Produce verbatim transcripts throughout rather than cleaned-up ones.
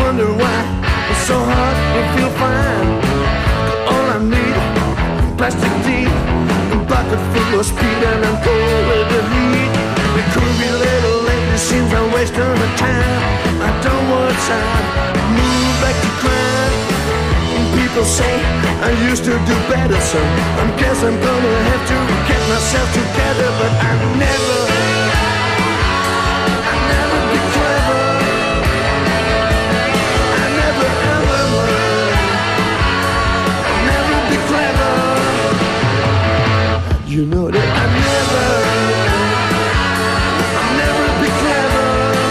wonder why it's so hard to feel fine. All I need, plastic tea, a bucket full of speed, and I'm cold with the heat. The curvy little lady seems I'm wasting my time. I don't want time, move back to crime. People say I used to do better, so I guess I'm gonna have to get myself together, but I never, I never be clever. I never ever learn. I never be clever. You know that I never, I never be clever.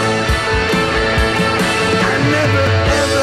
I never ever.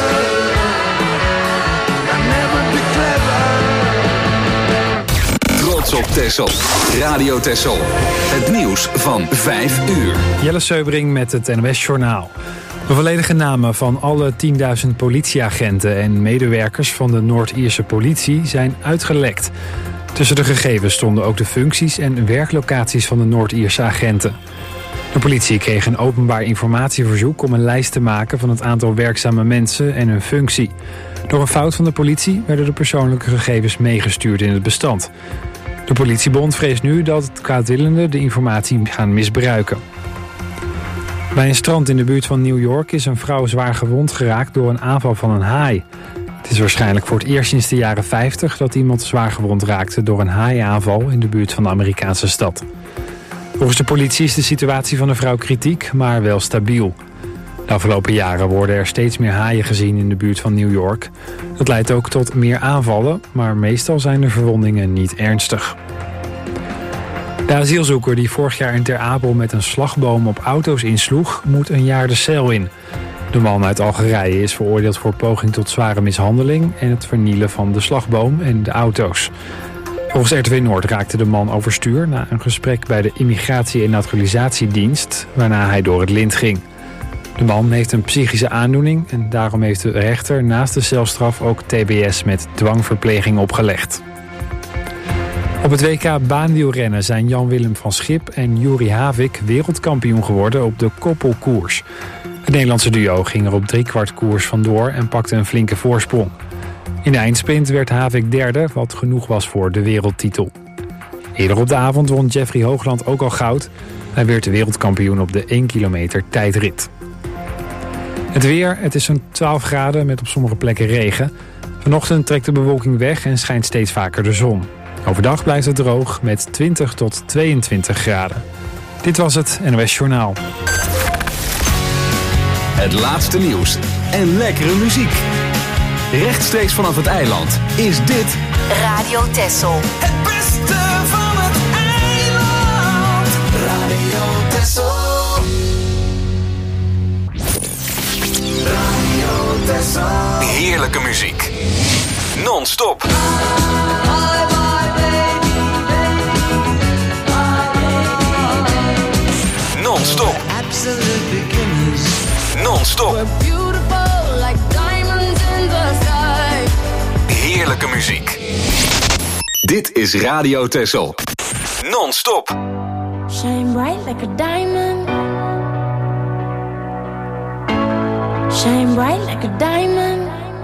Trots op Texel. Radio Texel. Het nieuws van vijf uur. Jelle Seubring met het N O S-journaal. De volledige namen van alle tienduizend politieagenten en medewerkers van de Noord-Ierse politie zijn uitgelekt. Tussen de gegevens stonden ook de functies en werklocaties van de Noord-Ierse agenten. De politie kreeg een openbaar informatieverzoek om een lijst te maken van het aantal werkzame mensen en hun functie. Door een fout van de politie werden de persoonlijke gegevens meegestuurd in het bestand. De politiebond vreest nu dat kwaadwillenden de informatie gaan misbruiken. Bij een strand in de buurt van New York is een vrouw zwaar gewond geraakt door een aanval van een haai. Het is waarschijnlijk voor het eerst sinds de jaren vijftig dat iemand zwaar gewond raakte door een haaiaanval in de buurt van de Amerikaanse stad. Volgens de politie is de situatie van de vrouw kritiek, maar wel stabiel. De afgelopen jaren worden er steeds meer haaien gezien in de buurt van New York. Dat leidt ook tot meer aanvallen, maar meestal zijn de verwondingen niet ernstig. De asielzoeker die vorig jaar in Ter Apel met een slagboom op auto's insloeg, moet een jaar de cel in. De man uit Algerije is veroordeeld voor poging tot zware mishandeling en het vernielen van de slagboom en de auto's. Volgens R T W Noord raakte de man overstuur na een gesprek bij de Immigratie- en Naturalisatiedienst, waarna hij door het lint ging. De man heeft een psychische aandoening en daarom heeft de rechter naast de celstraf ook T B S met dwangverpleging opgelegd. Op het W K baanwielrennen zijn Jan-Willem van Schip en Juri Havik wereldkampioen geworden op de koppelkoers. Het Nederlandse duo ging er op driekwart koers vandoor en pakte een flinke voorsprong. In de eindsprint werd Havik derde, wat genoeg was voor de wereldtitel. Eerder op de avond won Jeffrey Hoogland ook al goud. Hij werd de wereldkampioen op de één kilometer tijdrit. Het weer, het is zo'n twaalf graden met op sommige plekken regen. Vanochtend trekt de bewolking weg en schijnt steeds vaker de zon. Overdag blijft het droog met twintig tot tweeëntwintig graden. Dit was het N O S Journaal. Het laatste nieuws en lekkere muziek. Rechtstreeks vanaf het eiland is dit Radio Texel. Het beste van het eiland. Radio Texel. Radio Texel. heerlijke muziek. Non-stop. Non-stop. Non-stop. Heerlijke muziek. Dit is Radio Texel. Non-stop. Shine bright like a diamond. Shine bright like a diamond.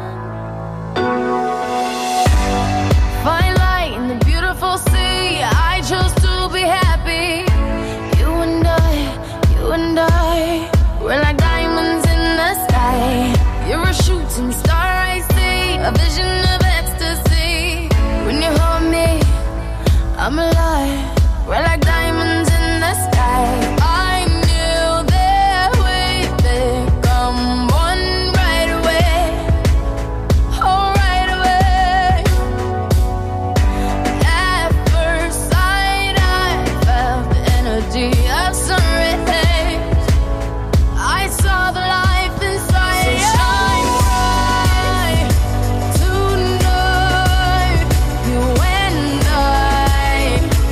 Fine light in the beautiful sea. I chose to be happy. You and I, you and I, we're like diamonds in the sky. You're a shooting star, I see, a vision of ecstasy. When you hold me, I'm alive. We're like diamonds in the sky. I knew that we'd become one right away. Oh, right away. At first sight, I felt the energy of sun rays. I saw the life inside. So shine bright tonight. You and I.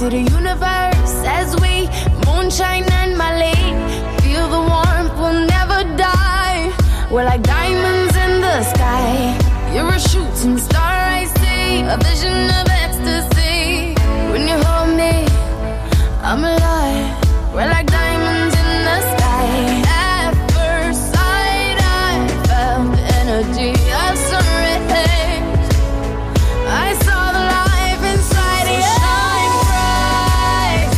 to the universe as we moonshine and Malay. Feel the warmth, we'll never die. We're like diamonds in the sky. You're a shooting star, I see. A vision of ecstasy. When you hold me, I'm alive. We're like diamonds in the sky. At first sight, I felt the energy of surrender. I saw the life inside you. Shine bright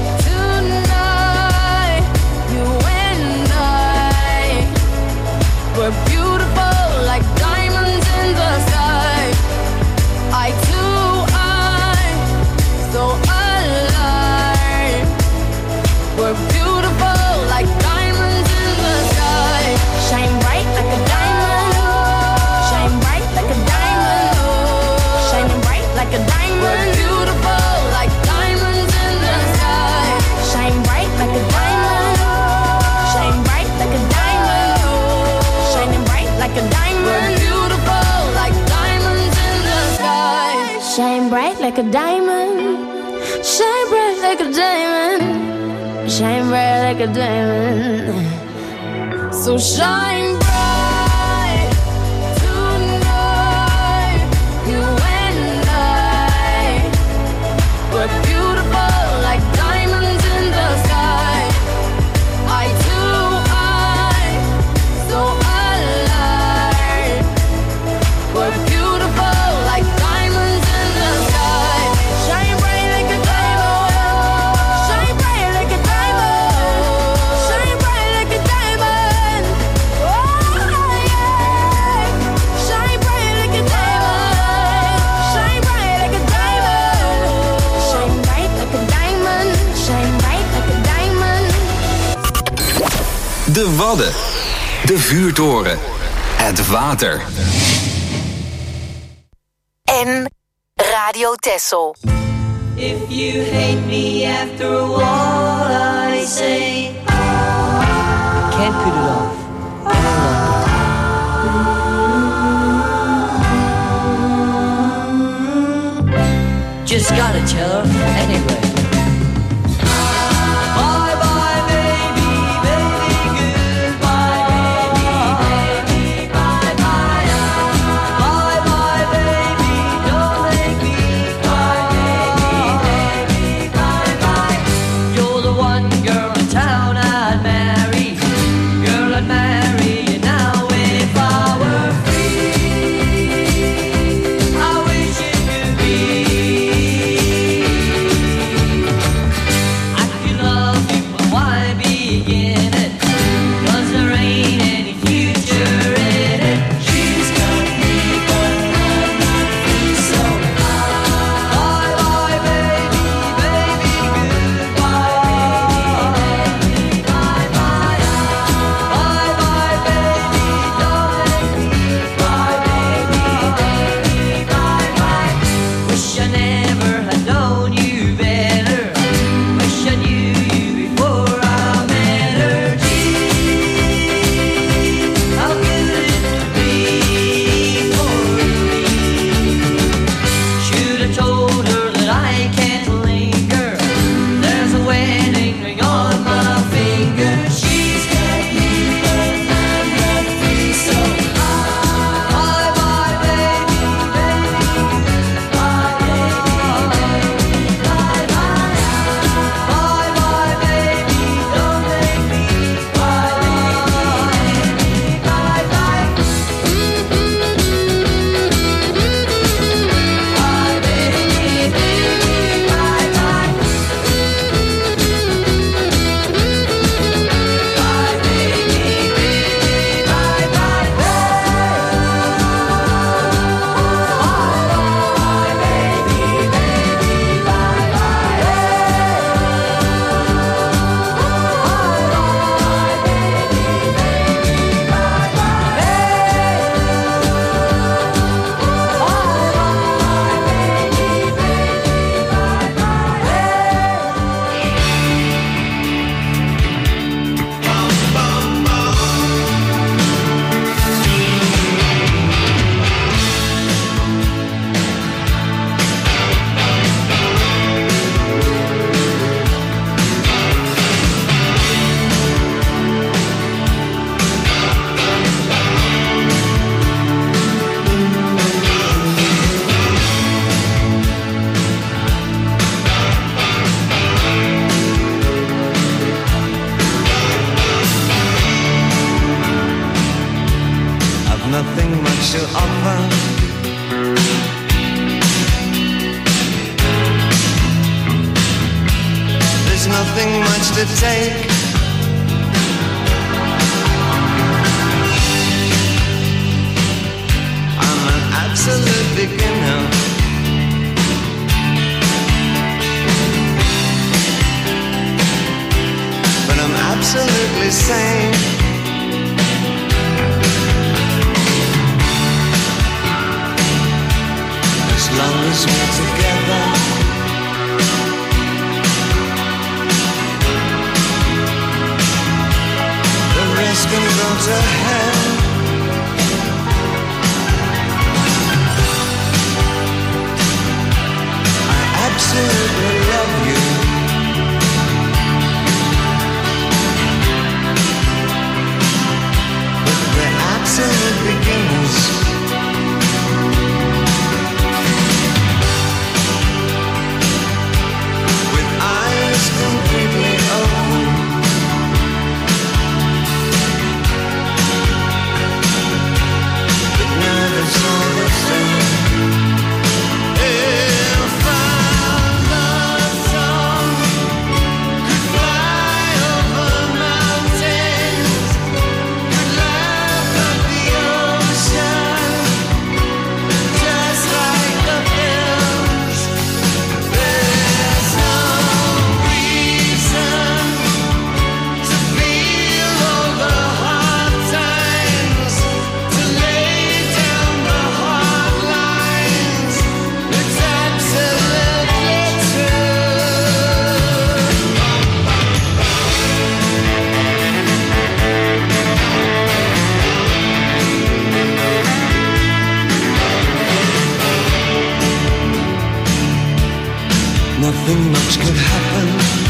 tonight. You and I were beautiful like diamonds in the sky. I too, I'm so alive. We're beautiful like diamonds in the sky. Shine bright like a diamond. Shine bright like a diamond. Shining bright like a diamond. We're beautiful like diamonds in the sky. Shine bright like a diamond. Shine bright like a diamond. Shining bright like a diamond. We're beautiful like diamonds in the sky. Shine bright like a diamond. Shine bright like a diamond. Shine bright like a diamond. So shine bright tonight. You and I were beautiful like diamonds in the sky. I too, I'm so alive. We're beautiful like diamonds in the sky. Shine bright like a diamond. Shine bright like a diamond. Shine bright like a diamond. Oh yeah. Shine bright like a diamond. Shine bright like a diamond. Shine bright like a diamond. Shine bright like a diamond. De Wadden. De vuurtoren. Het water. En Radio Texel. If you hate me after what I say, can't put it off any longer. Just gotta tell her anyway. Bye bye baby, baby, goodbye baby, baby, bye bye. Bye bye baby, don't make me cry baby, baby, bye bye. You're the one girl in town I'd marry. Girl, I'd marry you now if I were free. I wish it could be. over. There's nothing much to take. I'm an absolute beginner. But I'm absolutely sane. As long as we're together. The rest can go to hell. I absolutely love you. But we're absolute beginners. Completely open. But now there's all the same. If our love song could fly over mountains, could laugh at the ocean, just like the films, there's no nothing much could happen.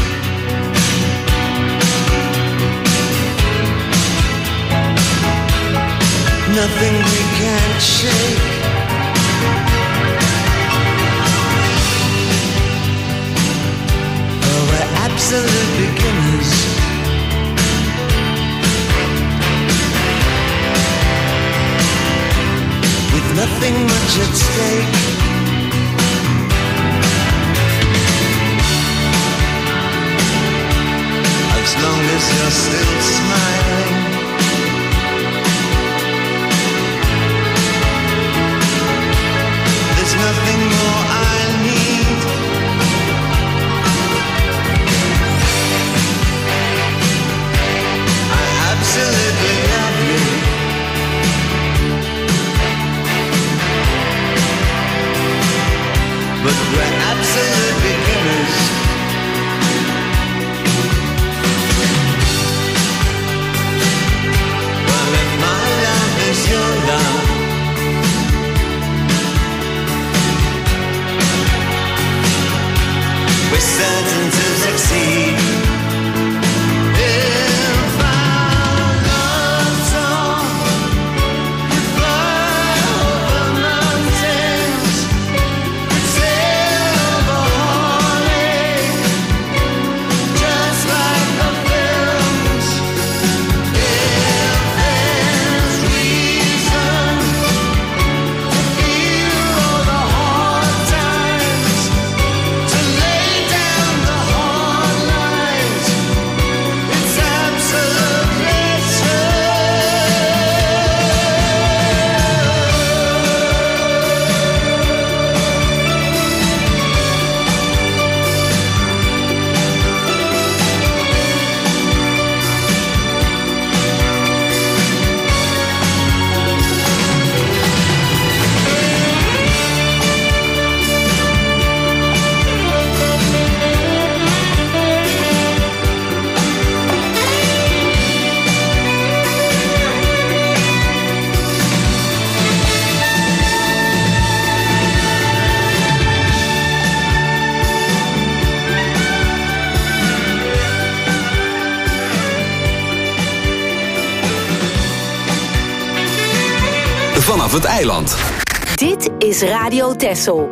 Nothing we can't shake. Oh, we're absolute beginners. With nothing much at stake. As long as you're still smiling. There's nothing more I need. I absolutely love you. But we're absolute beginners. Your love. We're certain to succeed. If our love song could fly over mountains, could sail over heartache, just like the films. If there's reason to feel all the hard times, to lay down the hard lines, it's absolutely true. Vanaf het eiland. Dit is Radio Texel.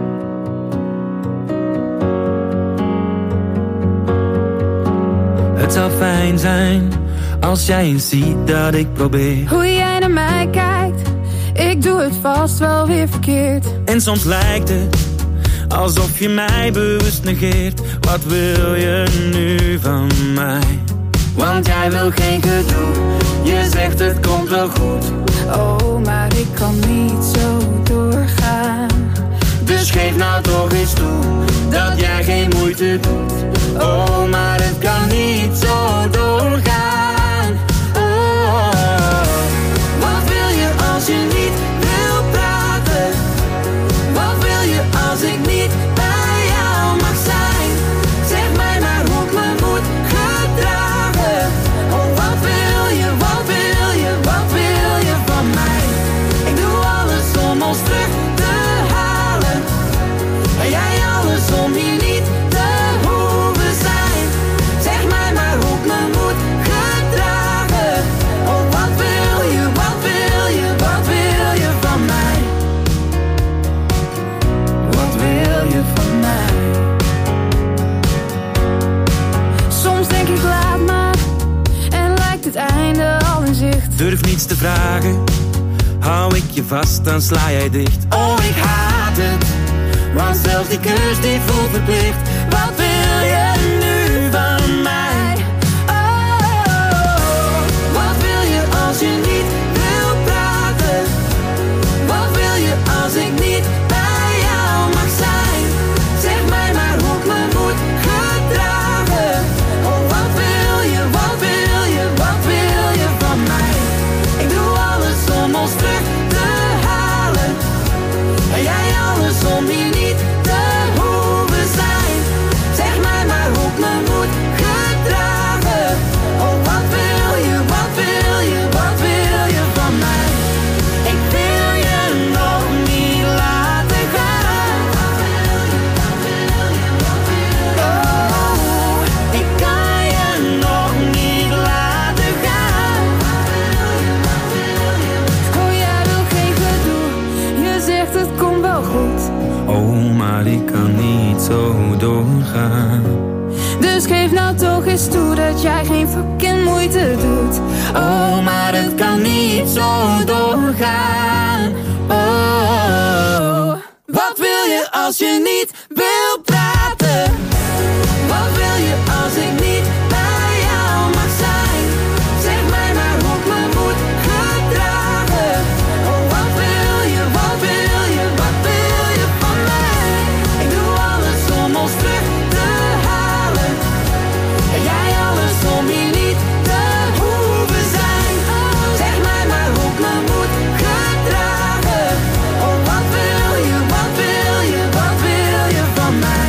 Het zou fijn zijn als jij eens ziet dat ik probeer. Hoe jij naar mij kijkt Ik doe het vast wel weer verkeerd. En soms lijkt het alsof je mij bewust negeert. Wat wil je nu van mij? Want jij wil geen gedoe. Je zegt het komt wel goed. Oh, maar ik kan niet zo doorgaan. Dus geef nou toch eens toe dat jij geen moeite doet. Oh, maar het kan niet zo doorgaan. Oh, wat wil je als je niet wil praten? Wat wil je als ik niet bij jou mag zijn? Zeg mij maar hoe ik me moet gedragen. Oh, wat wil je, wat wil je, wat wil je van mij? Ik doe alles om ons terug te halen. En jij alles om hier niet te hoeven zijn. Zeg mij maar hoe ik me moet gedragen. Oh, wat wil je, wat wil je, wat wil je van mij? Wat wil je van mij? Soms denk ik laat maar en lijkt het einde al in zicht. Durf niets te vragen. Hou ik je vast, dan sla jij dicht. Oh, ik haat het. Want zelfs die kus die voelt verplicht. Wat wil je nu van mij? Oh, wat wil je als je niet wil praten? Wat wil je als ik niet bij jou mag zijn? Zeg mij maar hoe ik me moet gedragen. Oh, wat wil je, wat wil je, wat wil je van mij? Ik doe alles om ons terug te halen. En jij alles om hier niet te hoeven zijn. Zeg mij maar hoe ik me moet gedragen. Oh, wat wil je, wat wil je, wat wil je van mij? Ik wil je nog niet laten gaan. Oh, ik kan je nog niet laten gaan. Oh, jij wil geen gedoe. Je zegt het komt wel goed. Oh, maar ik kan niet zo doorgaan. Dus geef nou toch eens toe dat jij geen fucking moeite doet. Oh, maar het kan niet zo doorgaan. Oh, wat wil je als je niet wil praten? Wat wil je als ik niet bij jou mag zijn? Zeg mij maar hoe ik me moet gedragen. Oh, wat wil je, wat wil je, wat wil je van mij? Ik doe alles om ons terug te halen. En jij alles om hier niet te hoeven zijn. Zeg mij maar hoe ik me moet gedragen. Oh, wat wil je, wat wil je, wat wil je van mij?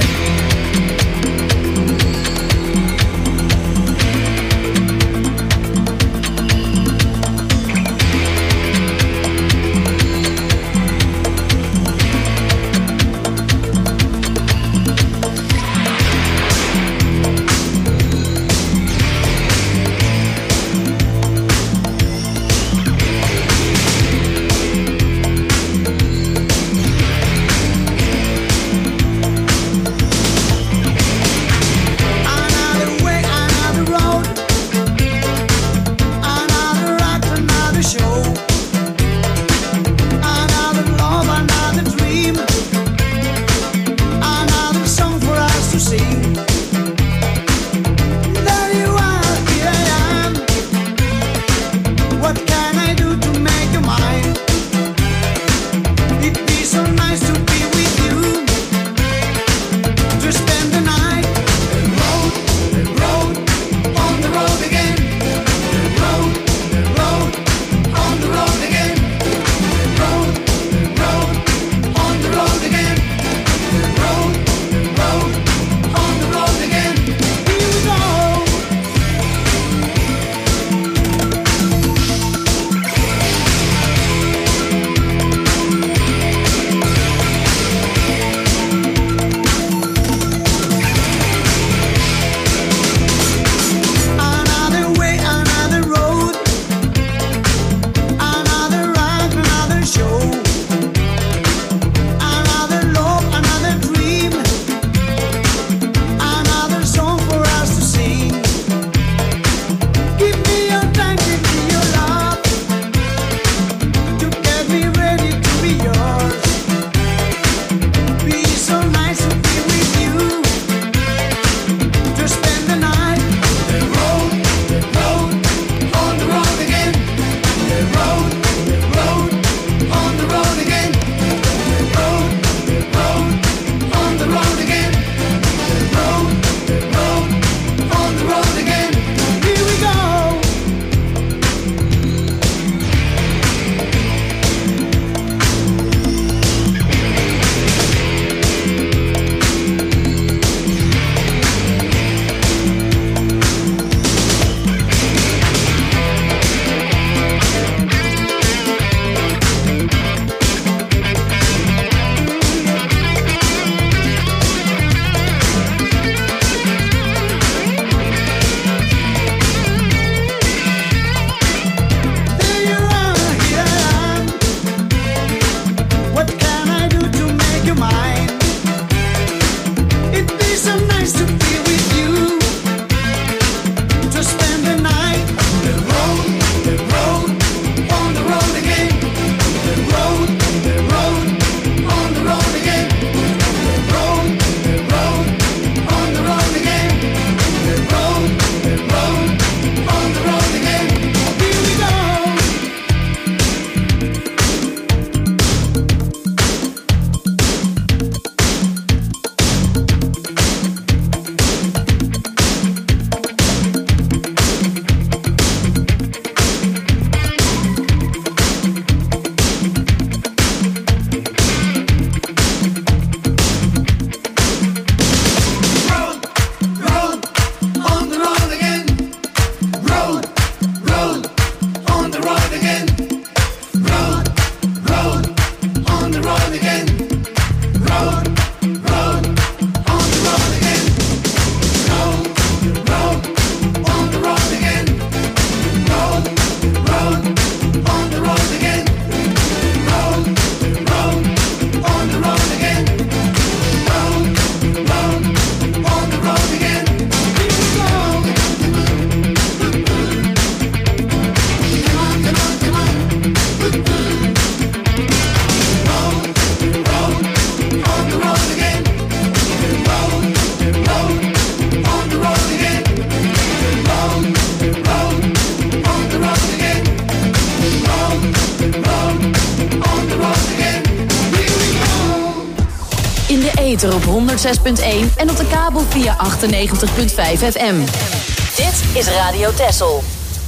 honderd zes punt één en op de kabel via achtennegentig punt vijf F M. Dit is Radio Texel.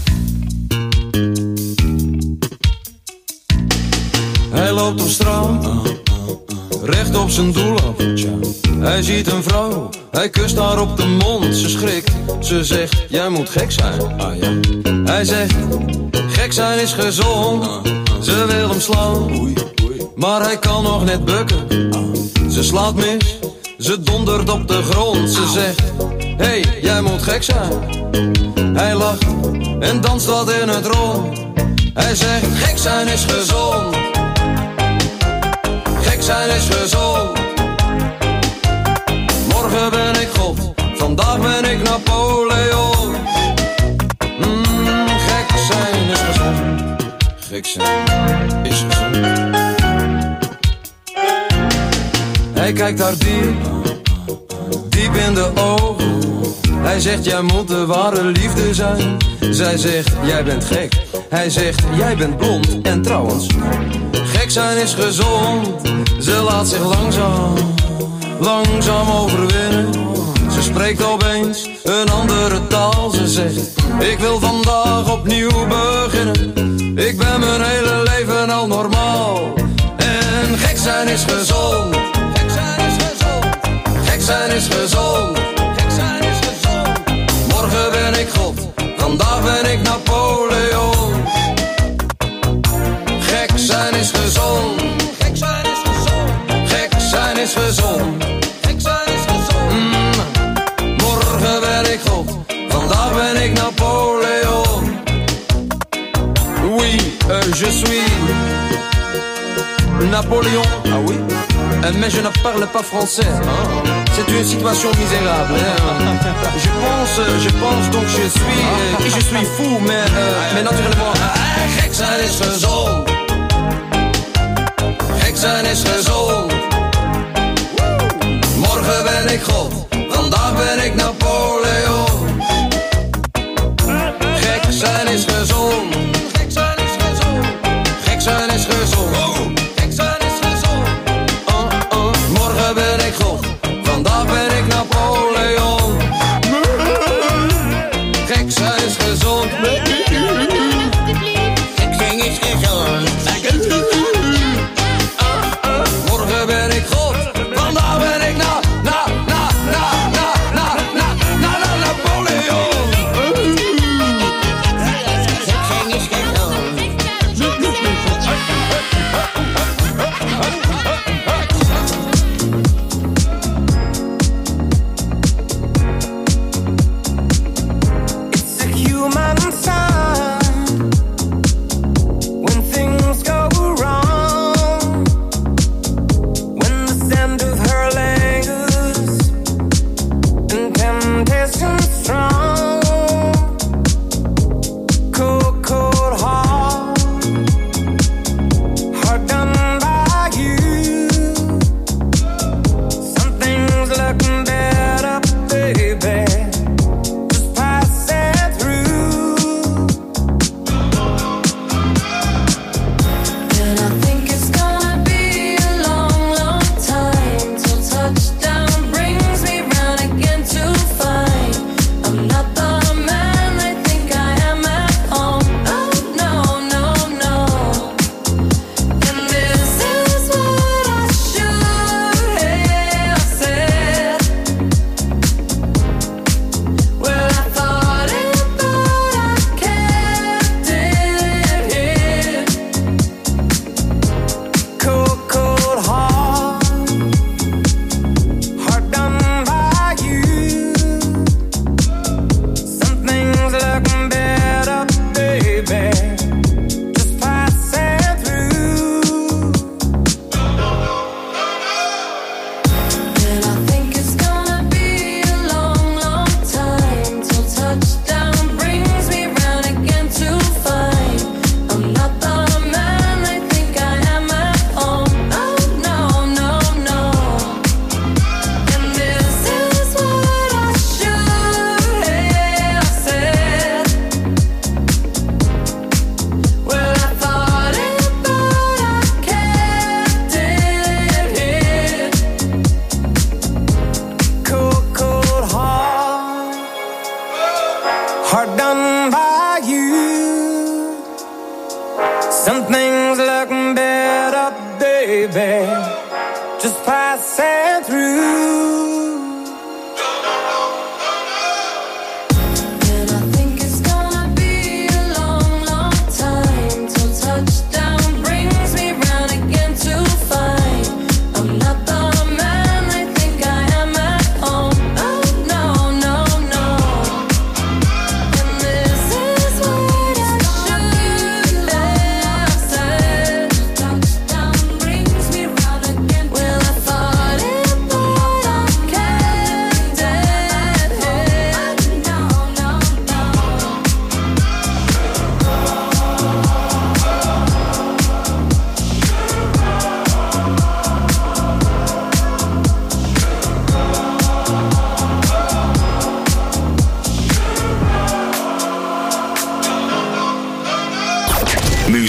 Hij loopt op straat, recht op zijn doel af. Hij ziet een vrouw, hij kust haar op de mond. Ze schrikt, ze zegt, jij moet gek zijn. Hij zegt, gek zijn is gezond. Ze wil hem slaan, maar hij kan nog net bukken. Ze slaat mis, ze dondert op de grond. Ze zegt, hé, hey, jij moet gek zijn. Hij lacht en danst wat in het rond. Hij zegt, gek zijn is gezond. Gek zijn is gezond. Morgen ben ik God, vandaag ben ik Napoleon. Mm, gek zijn is gezond. Gek zijn is gezond. Hij kijkt haar diep, diep in de ogen. Hij zegt, jij moet de ware liefde zijn. Zij zegt, jij bent gek. Hij zegt, jij bent blond. En trouwens, gek zijn is gezond. Ze laat zich langzaam, langzaam overwinnen. Ze spreekt opeens een andere taal. Ze zegt, ik wil vandaag opnieuw beginnen. Ik ben mijn hele leven al normaal. En gek zijn is gezond. Gek zijn is gezond. Gek zijn is gezond. Gek zijn is gezond. Morgen ben ik God, vandaag ben ik Napoleon. Gek zijn is gezond. Gek zijn is gezond. Gek zijn is gezond. Gek zijn is gezond. Mm. Morgen ben ik God, vandaag ben ik Napoleon. Oui, euh, je suis Napoléon. Ah oui? Euh, mais je ne parle pas français. Hein? C'est une situation misérable. Hein? Je pense, je pense donc je suis, euh, je suis fou, mais, euh, mais naturellement. Euh, gek zijn is gezond. Gek zijn is gezond. Morgen ben ik God, vandaag ben ik Napoleon. Gek zijn is gezond. Gek zijn is gezond. Gek zijn is gezond. Gek zijn is gezond. Uh, uh. Morgen ben ik God, vandaag ben ik Napoleon. Gek zijn is gezond. Gek zijn is gezond. Uh, uh. Morgen ben ik God, vandaag ben ik na, na, na, na.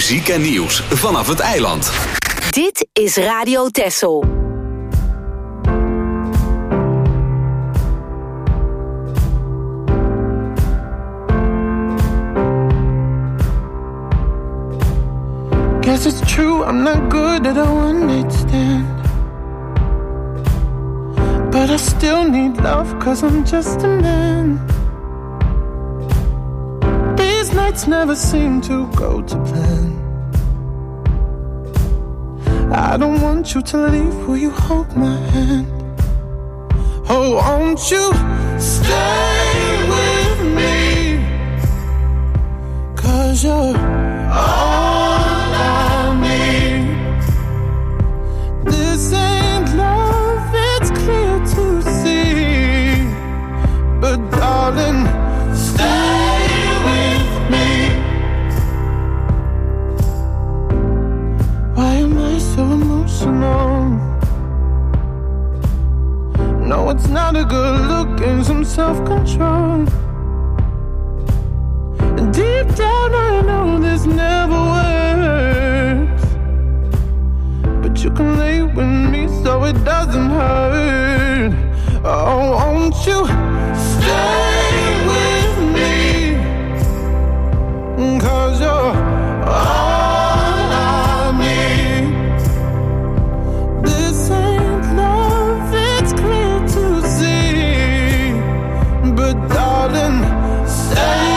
muziek en nieuws vanaf het eiland. Dit is Radio Texel. Guess it's true, I'm not good at a one-night stand. But I still need love, cause I'm just a man. These nights never seem to go to plan. I don't want you to leave, will you hold my hand? Oh, won't you stay with me? Cause you're all I need. This ain't love, it's clear to see. But darling, stay with me. Why am I so emotional? No, it's not a good look and some self-control. Deep down I know this never works, but you can lay with me so it doesn't hurt. Oh, won't you stay with me? Cause you're all I need. This ain't love, it's clear to see. But darling, stay.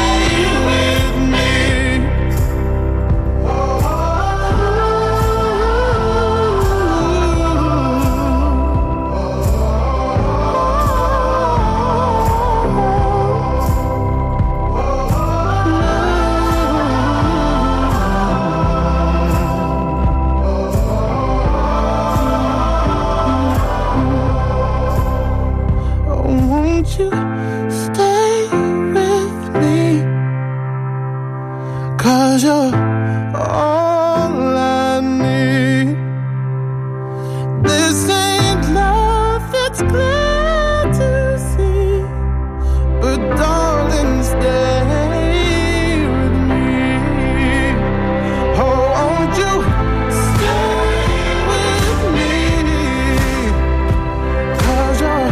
You stay with me, cause you're all I need. This ain't love, it's clear to see. But darling, stay with me. Oh, won't you stay with me? Cause you're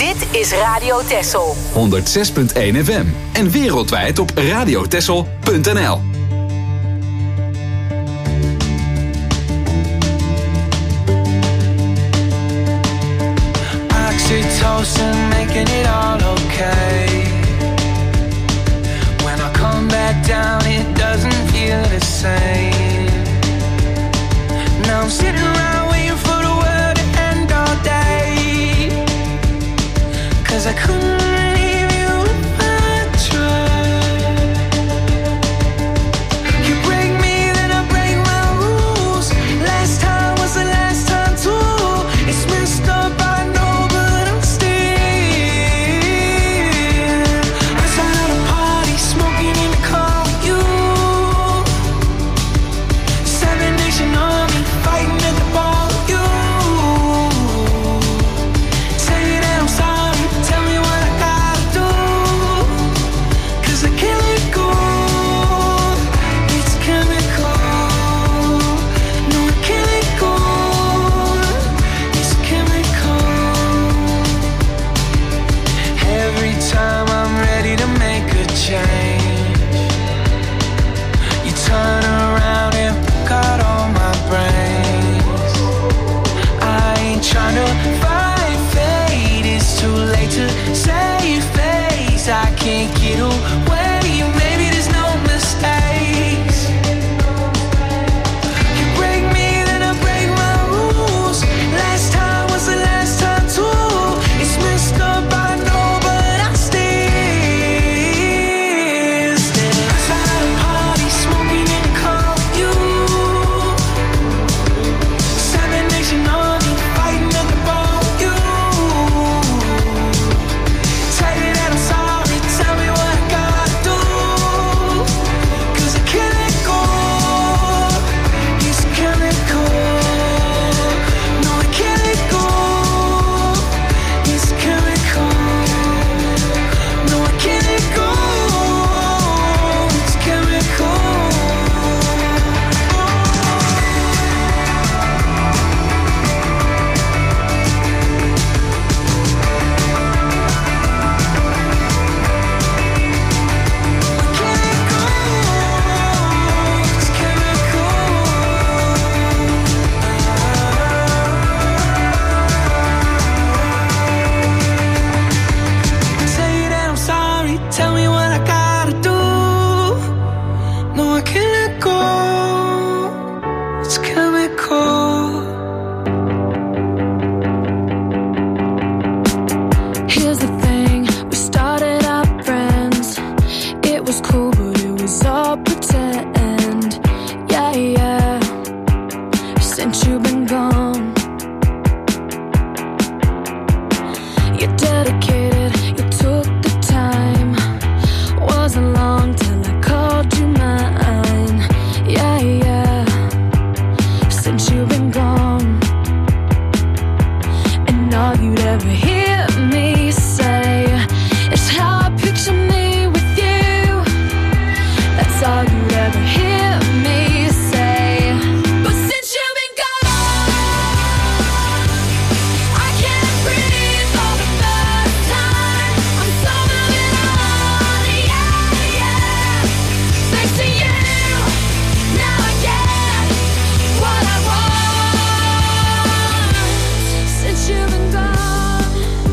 Dit is Radio Texel. honderd zes punt één F M. En wereldwijd op radiotexel punt n l. Oxytocin making it all okay. When I come back down, it doesn't feel the same. Now I'm sitting around waiting for the world to end all day. Cause I couldn't leave you if I tried. You break me, then I break my rules. Last time was the last time too. It's messed up, I know, but I'm still outside of a party, smoking in the car with you. Seven Nation Army, fighting at the bar with you. Say that I'm sorry, tell me what I gotta do. Cause I can't let go, it's chemical. No, I can't let go, it's chemical. Every time I'm ready to make a change, you turn around and pick out all my brains. I ain't tryna fight fate, it's too late to save face. I can't get away, maybe there's no mistakes. You break me, then I break my rules. Last time was the last time too. It's messed up, I know, but I still stay outside of party, smoking in the car with you. Seven Nation Army, fighting at the bar with you. Tell you that I'm sorry, tell me what I gotta do. Cause I can't let go, it's chemical. No, I can't let go, it's chemical. No, I can't let go, it's chemical. Say that I'm sorry, tell me what I gotta do. No, I can't let go, it's chemical. Here's the thing, we started out friends. It was cool, but it was all pretend. Yeah, yeah. Since you've been gone, you're dedicated, you took the time. Wasn't long till I called you mine. Yeah, yeah. Since you've been gone, and all you'd ever hear me say is how I picture me with you. That's all you'd ever hear me say. But since you've been gone, I can't breathe for the first time. I'm so moving on, yeah, yeah. Thanks to you, now I get what I want. Since you've been gone,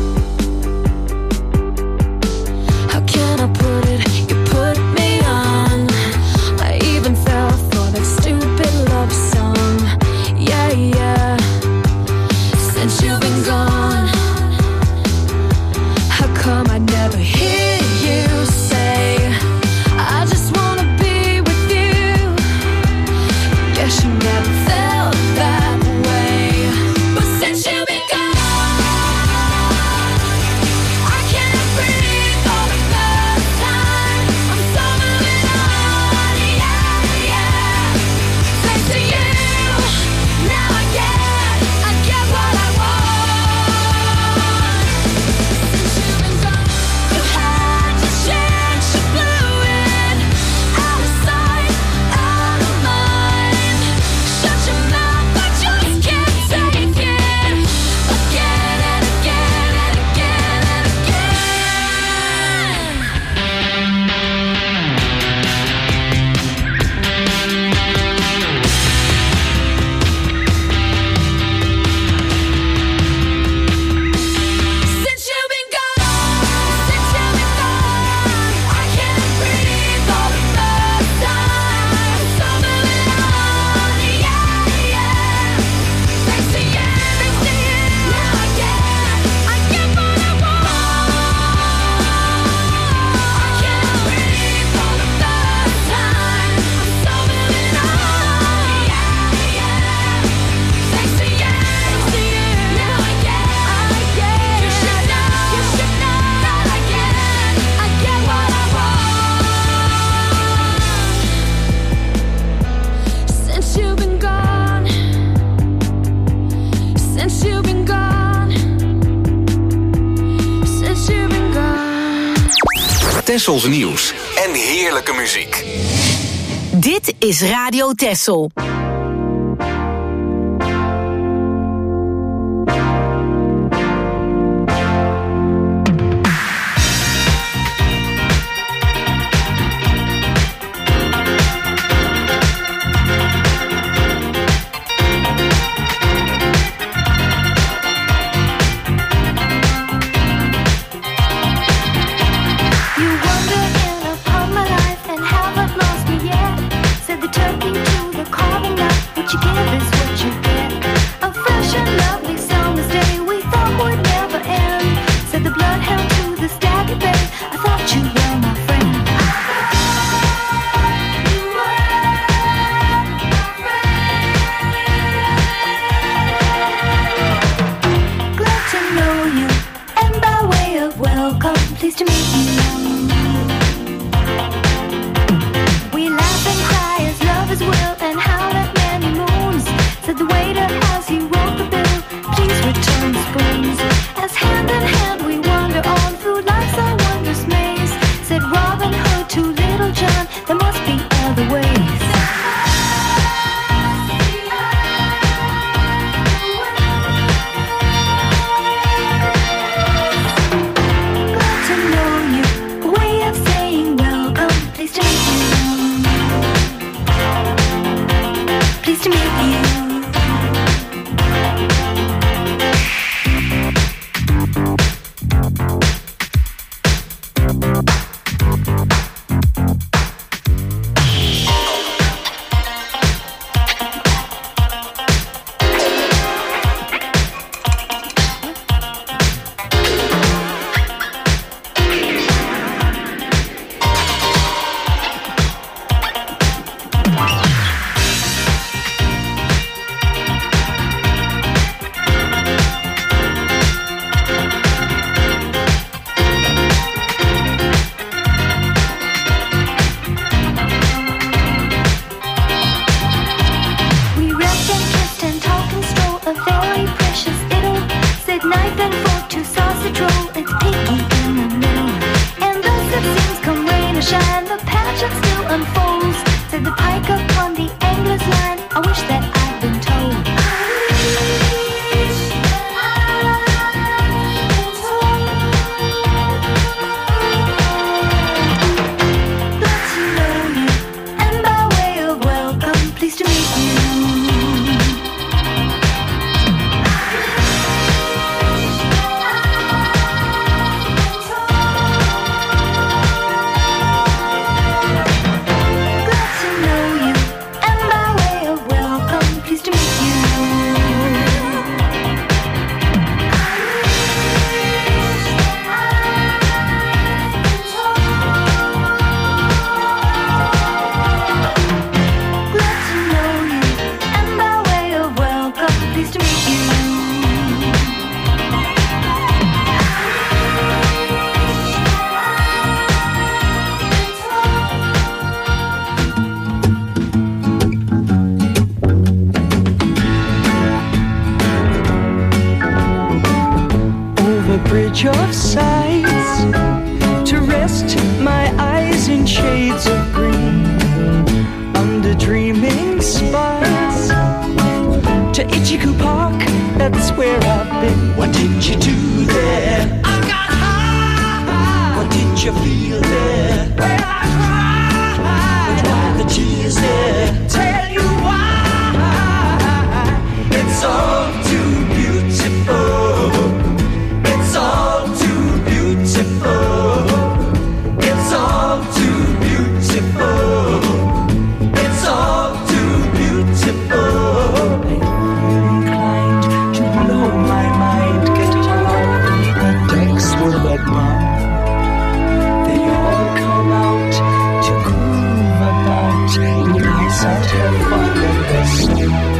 Tessels nieuws en heerlijke muziek. Dit is Radio Tessel. Of sights to rest my eyes in shades of green under dreaming spires to Ichiku Park, that's where I've been. What did you do there? I got high. What did you feel there? Well, I cried. But why the tears there? Tell you why. It's all too beautiful. It's all too beautiful. It's all too beautiful. It's all too beautiful. I'm inclined to blow my mind, get off the decks full of mine. They all come out to groove about in nice and have fun in the sun.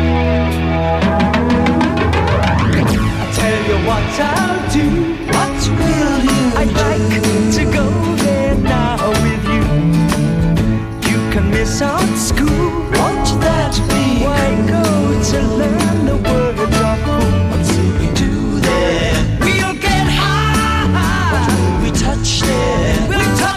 Tell you what I'll do. What will you I'd like to go there now with you. You can miss out school. Won't that be? Why go to learn the word of cool? What will we do there? We'll get high. What will we touch there? We'll touch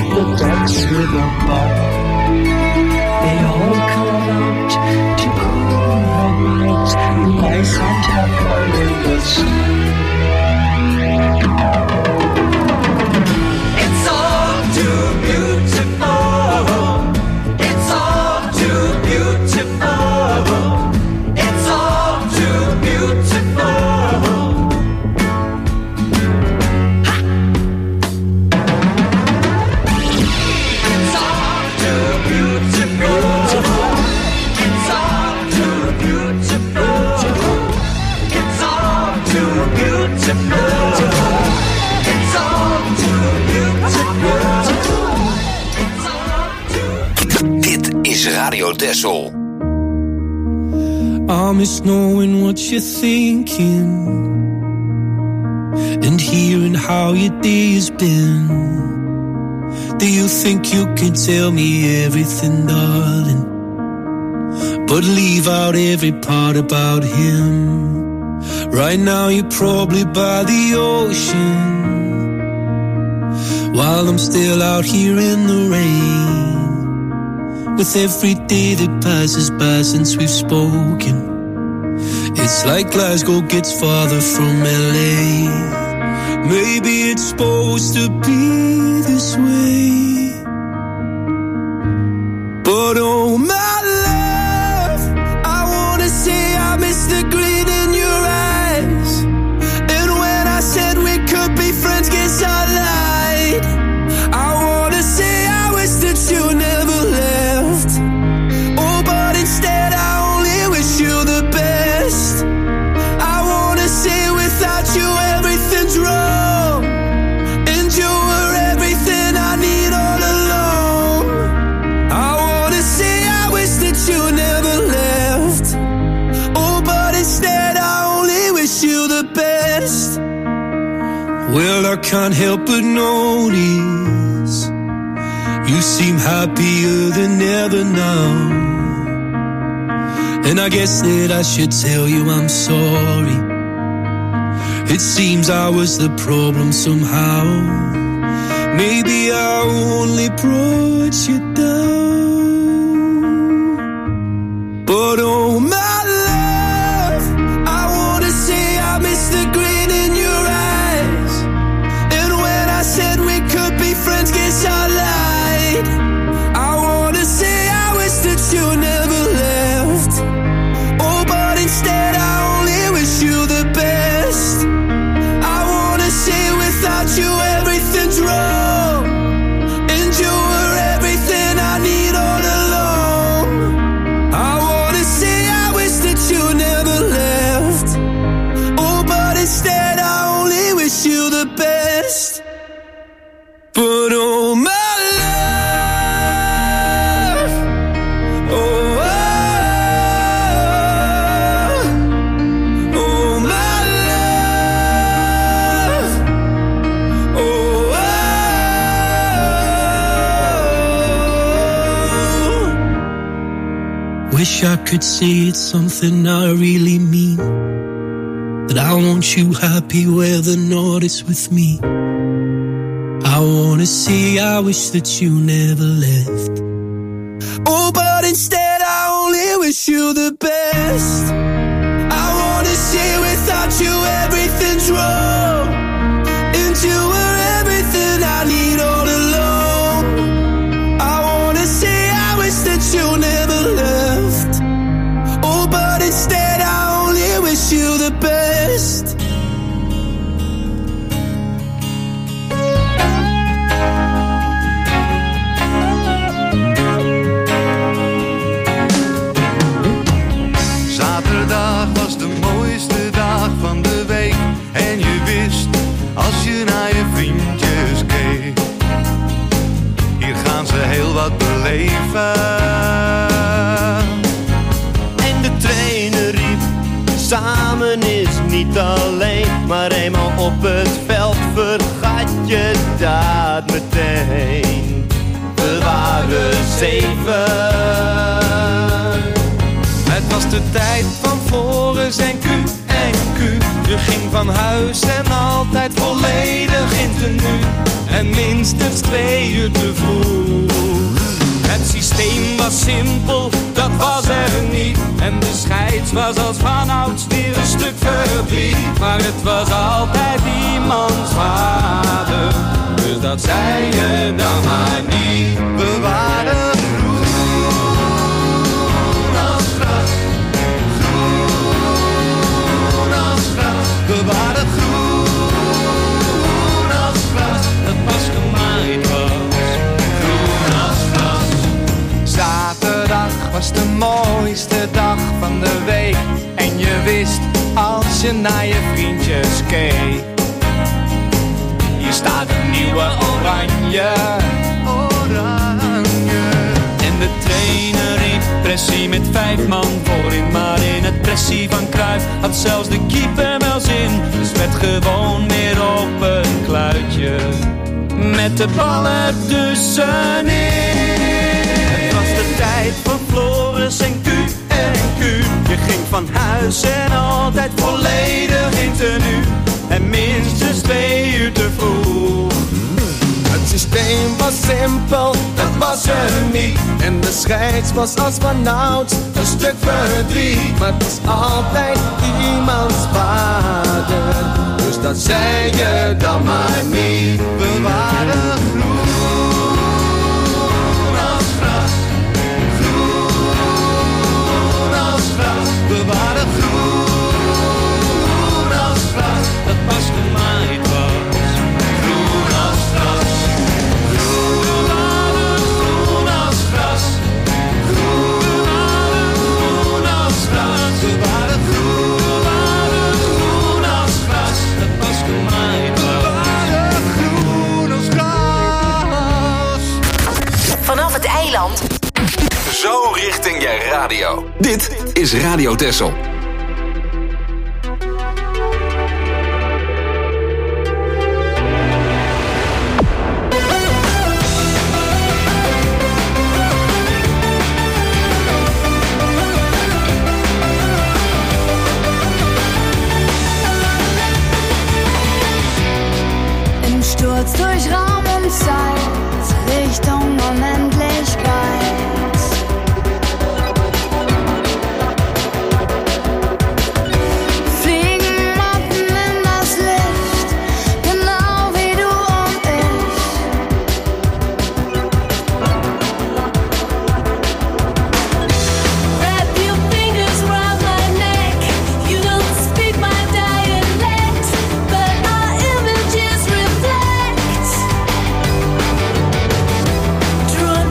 beat the decks with a mop. They all come out to cool the night, nice and temper in the sun. It's all too beautiful. It's all too beautiful. It's all too beautiful. Ha! It's all too beautiful. It's all too beautiful. It's all too beautiful. It's all too beautiful. Dit is Radio Texel. I miss knowing what you're thinking and hearing how your day has been. Do you think you can tell me everything, darling, but leave out every part about him? Right now you're probably by the ocean, while I'm still out here in the rain. With every day that passes by since we've spoken, it's like Glasgow gets farther from L A. Maybe it's supposed to be this way, but oh my love, I wanna say I miss the grin in your eyes. And when I said we could be friends, guess I lied. I wanna say I wish that you never left. Oh, but instead I only wish you the best. I wanna say without you everything's wrong, and you were everything I need all along. I wanna say I wish that you never left. Oh, but instead I only wish you the best. Well, I can't help but notice you seem happier than ever now. And I guess that I should tell you I'm sorry. It seems I was the problem somehow. Maybe I only brought you down. But oh my love, I wanna say I miss the grin in your eyes. And when I said we could be friends, guess I lied. I wanna say I wish that you never left. Oh, but instead I only wish you the best. I wanna say without you everything's wrong, and you were everything I need all along. I wanna say I wish that you never left. Oh, but instead I only wish you the best. But oh my love, oh, oh, oh my love, oh, oh. Wish I could say it's something I really mean, that I want you happy where the north is with me. I wanna say I wish that you never left. Oh, but instead I only wish you the best. I wanna say without you everything's wrong, and you were everything I need all along. I wanna say I wish that you never left. Oh, but instead I only wish you the best. Zaterdag was de mooiste dag van de week. En je wist, als je naar je vriendjes keek, hier gaan ze heel wat beleven. En de trainer riep, samen is niet alleen. Maar eenmaal op het veld vergat je dat meteen. We waren zeven. Het was de tijd van Floris en Q en Q. De ging van huis en altijd volledig in tenue. En minstens twee uur te vroeg. Het systeem was simpel, dat was er niet. En de scheids was als vanouds weer een stuk verdriet. Maar het was altijd iemands vader, dus dat zei je dan maar niet. We waren groen als gras, groen als gras. We waren groen als gras, dat pas gemaaid was. Groen als gras. Zaterdag was de mooiste dag van de week. En je wist als je naar je vriendjes keek. Hier staat een nieuwe oranje, oranje. En de trainer riep pressie met vijf man voorin. Maar in het pressie van Cruijff had zelfs de keeper wel zin. Dus werd gewoon weer op een kluitje met de bal ertussenin. Het was de tijd voor Floris en Q en Q. Je ging van huis en altijd volledig in tenue. En minstens twee uur te vroeg. Het systeem was simpel, dat was er niet. En de scheids was als vanouds een stuk verdriet. Maar het was altijd iemands vader, dus dat zei je dan maar niet. We waren groen als gras, groen als gras. We waren groen als gras, dat pas gemaaid was. Groen als gras, groen. We waren groen als gras, groen. We waren groen als gras. We waren groen, we waren groen als gras, dat pas gemaaid was. Vanaf het eiland. Zo richting je radio. Dit is Radio Texel. Im Sturz durch Raum und Zeit, Richtung Unendlichkeit. Drawn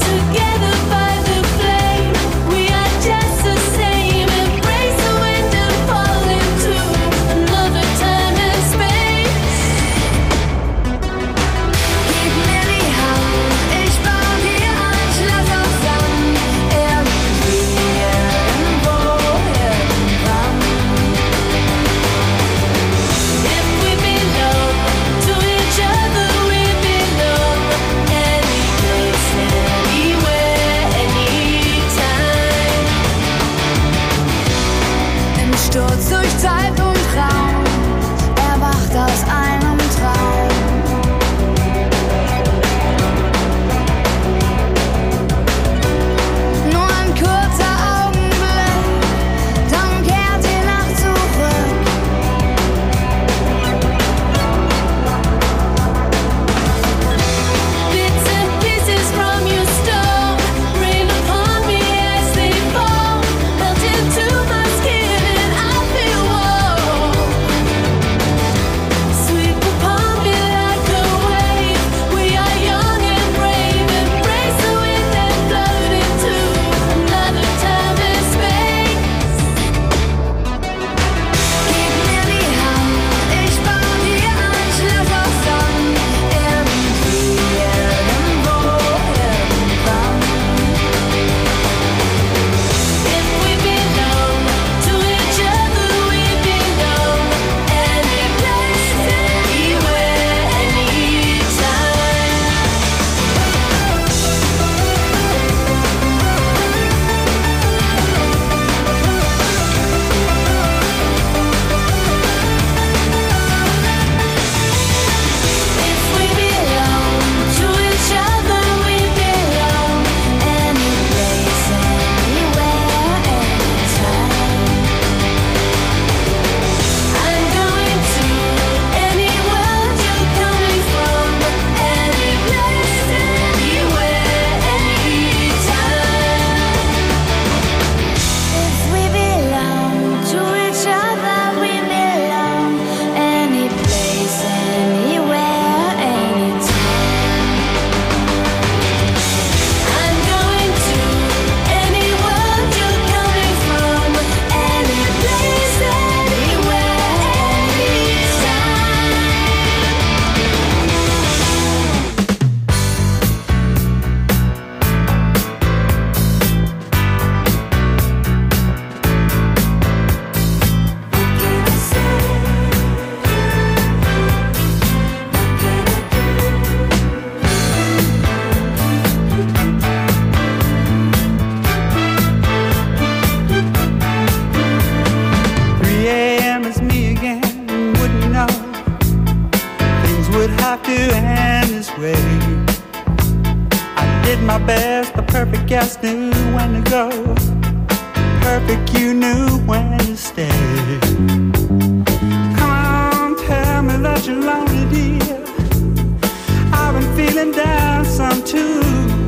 did my best, the perfect guest knew when to go. Perfect, you knew when to stay. Come on, tell me that you're lonely, dear. I've been feeling down some too.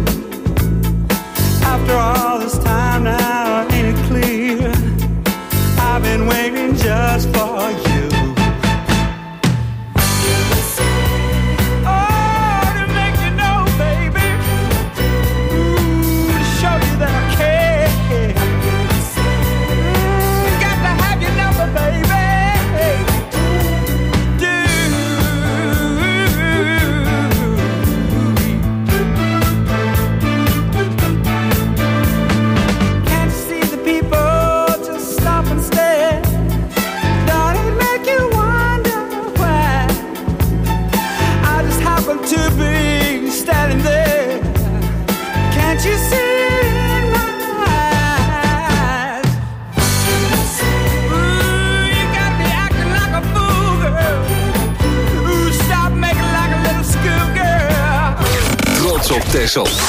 After all this time now, ain't it clear? I've been waiting just for you. Op Texel.